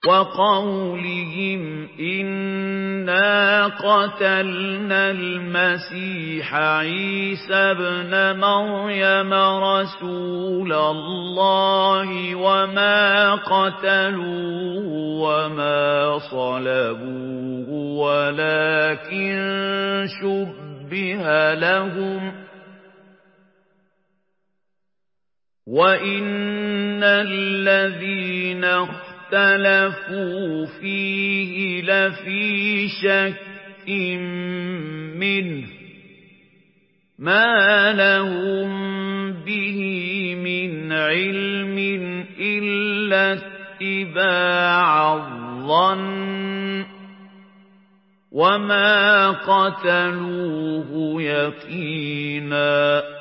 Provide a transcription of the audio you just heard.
وقولهم إنا قتلنا المسيح عيسى ابن مريم رسول الله وما قتلوه وما صلبوه ولكن شبه لهم وإن الذين اختلفوا فيه لفي شك منه ما لهم به من علم إلا اتباع الظن وما قتلوه يقينا